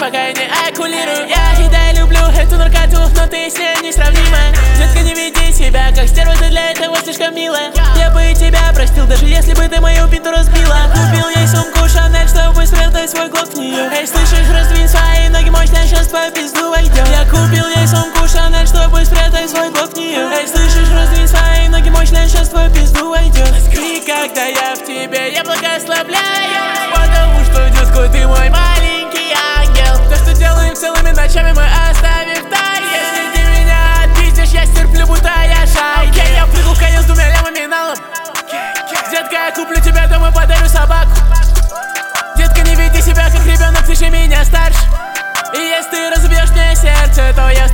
пока я не окулирую. Я люблю эту наркоту, но ты с ней несравнима. Детка, не веди себя как стерва, ты для этого слишком милая. Я бы и тебя простил, даже если бы ты мою пинту разбила. Купил ей сумку Шанель, чтобы спрятать свой глок в нее. Эй, слышишь, раздвинь свои ноги, мощно сейчас по пизду войдем. Я купил ей сумку Шанель, чтобы спрятать свой глок в нее. Эй, слышишь, раздвинь свои ноги, мощно сейчас по пизду войдем. И когда я в тебе, я благословляю, потому что, детку, ты мой маленький ангел. То, что делаем целыми ночами, мы оставим в тайне. Если ты меня отпиздишь, я стерплю, будто я шай. Я прыгну в конец с 2 лямами налом. Детка, я куплю тебя домой, подарю собаку. Детка, не веди себя как ребенок, ты же меня старше. И если ты разобьешь мне сердце, то я